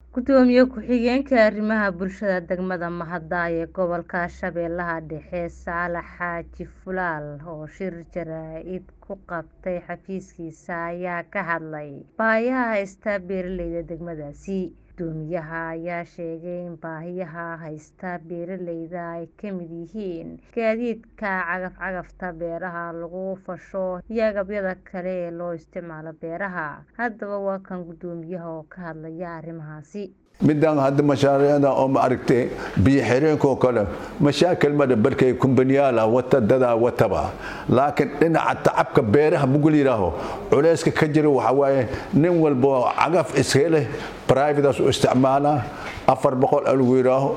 Gudoomiye ku-xigeenka arrimaha bulshada degmada Mahadaya ee gobolka Shabeellaha Dhexe Saalax Xaaji Fulaal oo shir jaraa'id ku qabtay xafiiskiisa ayaa ka hadlay baahiyaha haysta beeralayda degmadaasi. Gudoomiyaha ayaa sheegay in baahiyaha haysta beeralayda ay ka mid yihiin gaadiidka cagaf-cagafta beeraha lagu fasho iyo agabyada kale ee loo isticmaalo beeraha. Haddaba waa kan gudoomiyaha oo ka hadlaya arrimahaasi. midaan hadda mashaariicda oo ma aragtay biyo xireenka kale mashaakil ma barkay kumbaniyaal wata dada wataba laakiin dhinaca tacabka beeraha mugul yiraaho culayska ka jira waxa waaye nin walba cagaf iskale private u isticmaala 400 lagu yiraaho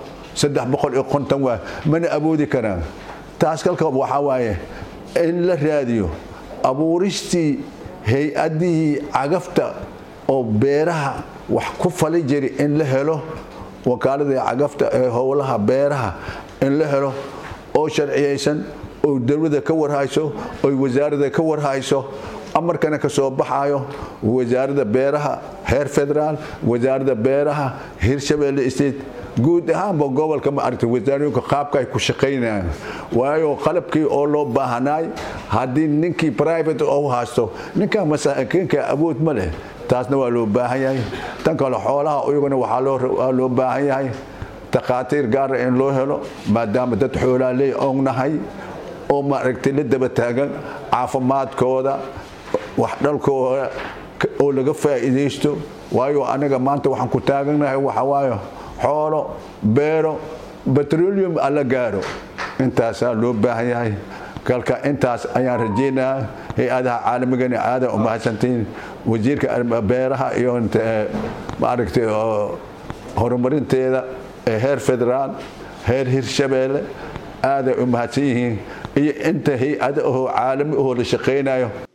350 waa mana awoodi karaan taas kalka waxa waaye in la raadiyo abuuristii hay'adii cagafta oo beeraha wax ku fali jiri in la helo wakaalada cagafta ee howlaha beeraha in la helo oo sharciyeysan oo dawladda ka warhayso oo wasaaradda ka warhayso amarkana ka soo baxayo wasaaradda beeraha heer federaal wasaaradda beeraha Hirshabeelle State guud ahaan gobolka ma aragtay wasaaradda qaabka ay ku shaqeynayaan waayo qalabkii oo loo baahanay hadii ninkii private oo haasto ninka masaakiinka awood ma leh taasna waa loo baahan yahay tan kale xoolaha iyaguna waxa loo baahan yahay taqaatiir gaar ah in loo helo maadaama dad xoolaha oo nahay oo ma aragtay la daba taagan caafimaadkooda wax dhalkooda oo laga faa'iideysto waayo anaga maanta waxaan ku taaganahay waxa waayo xoolo beero petroleum ala gaaro intaas loo baahan yahay kalka intaas ayaan rajeynayaa hay'adaha caalamiga ah aad u mahadsantiin wasiirka beeraha iyo ma aragtay horumarinteeda heer federaal heer Hirshabeelle aad u mahadsan yihiin iyo inta hay'adaha caalami oo la shaqeynayo